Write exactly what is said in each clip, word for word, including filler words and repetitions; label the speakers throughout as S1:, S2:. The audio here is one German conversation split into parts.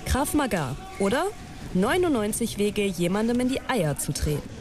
S1: Krav Maga oder neunundneunzig Wege, jemandem in die Eier zu treten.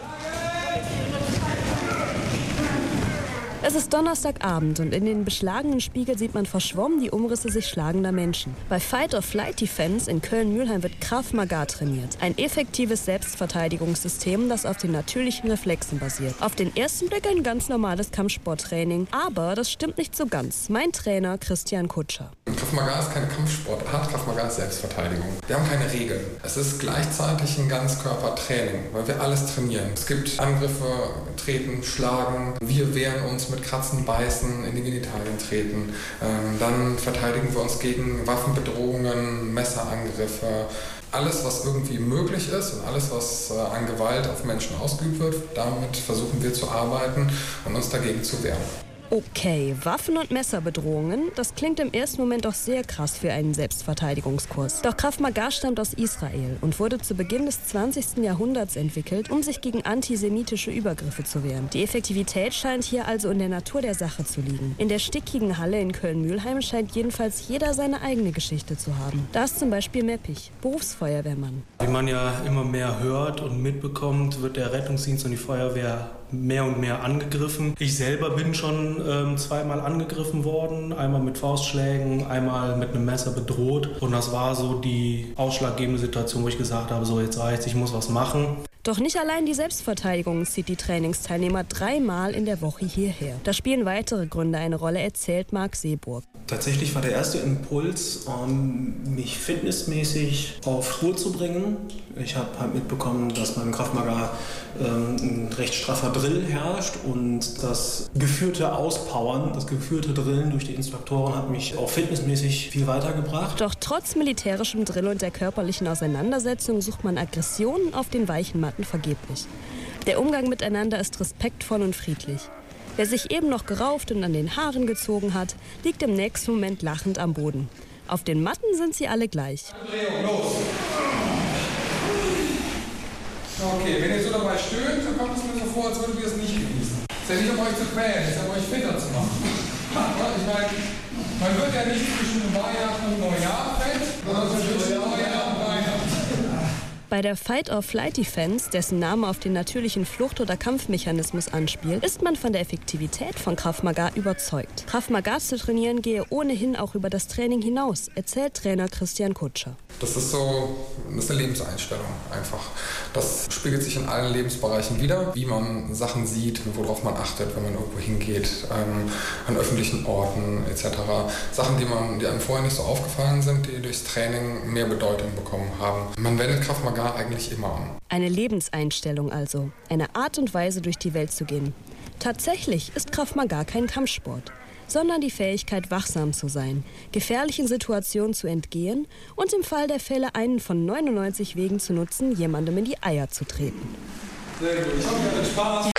S1: Es ist Donnerstagabend und in den beschlagenen Spiegel sieht man verschwommen die Umrisse sich schlagender Menschen. Bei Fight or Flight Defense in Köln-Mühlheim wird Krav Maga trainiert. Ein effektives Selbstverteidigungssystem, das auf den natürlichen Reflexen basiert. Auf den ersten Blick ein ganz normales Kampfsporttraining. Aber das stimmt nicht so ganz. Mein Trainer Christian Kutscher.
S2: Krav Maga ist keine Kampfsportart, Krav Maga ist Selbstverteidigung. Wir haben keine Regeln. Es ist gleichzeitig ein Ganzkörpertraining, weil wir alles trainieren. Es gibt Angriffe, Treten, Schlagen. Wir wehren uns mit Kratzen, Beißen, in die Genitalien treten. Ähm, dann verteidigen wir uns gegen Waffenbedrohungen, Messerangriffe. Alles, was irgendwie möglich ist und alles, was äh, an Gewalt auf Menschen ausgeübt wird, damit versuchen wir zu arbeiten und uns dagegen zu wehren.
S1: Okay, Waffen- und Messerbedrohungen, das klingt im ersten Moment doch sehr krass für einen Selbstverteidigungskurs. Doch Krav Maga stammt aus Israel und wurde zu Beginn des zwanzigsten Jahrhunderts entwickelt, um sich gegen antisemitische Übergriffe zu wehren. Die Effektivität scheint hier also in der Natur der Sache zu liegen. In der stickigen Halle in Köln-Mühlheim scheint jedenfalls jeder seine eigene Geschichte zu haben. Da ist zum Beispiel Meppich, Berufsfeuerwehrmann.
S3: Wie man ja immer mehr hört und mitbekommt, wird der Rettungsdienst und die Feuerwehr mehr und mehr angegriffen. Ich selber bin schon ähm, zweimal angegriffen worden, einmal mit Faustschlägen, einmal mit einem Messer bedroht. Und das war so die ausschlaggebende Situation, wo ich gesagt habe, so jetzt reicht's, ich muss was machen.
S1: Doch nicht allein die Selbstverteidigung zieht die Trainingsteilnehmer dreimal in der Woche hierher. Da spielen weitere Gründe eine Rolle, erzählt Marc Seeburg.
S4: Tatsächlich war der erste Impuls, mich fitnessmäßig auf Spur zu bringen. Ich habe halt mitbekommen, dass beim Krav Maga ähm, ein recht straffer Drill herrscht und das geführte Auspowern, das geführte Drillen durch die Instruktoren hat mich auch fitnessmäßig viel weitergebracht.
S1: Doch trotz militärischem Drill und der körperlichen Auseinandersetzung sucht man Aggressionen auf den weichen Matten vergeblich. Der Umgang miteinander ist respektvoll und friedlich. Wer sich eben noch gerauft und an den Haaren gezogen hat, liegt im nächsten Moment lachend am Boden. Auf den Matten sind sie alle gleich.
S2: Drehung, los! Okay, wenn ihr so dabei stöhnt, dann kommt es mir so vor, als würdet ihr es nicht genießen. Es ist ja nicht, um euch zu quälen, es ist ja, um euch fitter zu machen. Ich meine, man wird ja nicht zwischen Weihnachten und Neujahr fett, sondern zwischen Neujahr und Weihnachten.
S1: Bei der Fight or Flight Defense, dessen Name auf den natürlichen Flucht- oder Kampfmechanismus anspielt, ist man von der Effektivität von Krav Maga überzeugt. Krav Maga zu trainieren gehe ohnehin auch über das Training hinaus, erzählt Trainer Christian Kutscher.
S2: Das ist so, das ist eine Lebenseinstellung einfach. Das spiegelt sich in allen Lebensbereichen wider, wie man Sachen sieht, worauf man achtet, wenn man irgendwo hingeht, ähm, an öffentlichen Orten et cetera. Sachen, die, man, die einem vorher nicht so aufgefallen sind, die durchs Training mehr Bedeutung bekommen haben. Man wendet Krav Maga eigentlich immer an.
S1: Eine Lebenseinstellung also, eine Art und Weise durch die Welt zu gehen. Tatsächlich ist Krav Maga kein Kampfsport, sondern die Fähigkeit, wachsam zu sein, gefährlichen Situationen zu entgehen und im Fall der Fälle einen von neunundneunzig Wegen zu nutzen, jemandem in die Eier zu treten.
S2: Sehr gut, ich hoffe, ihr hattet Spaß.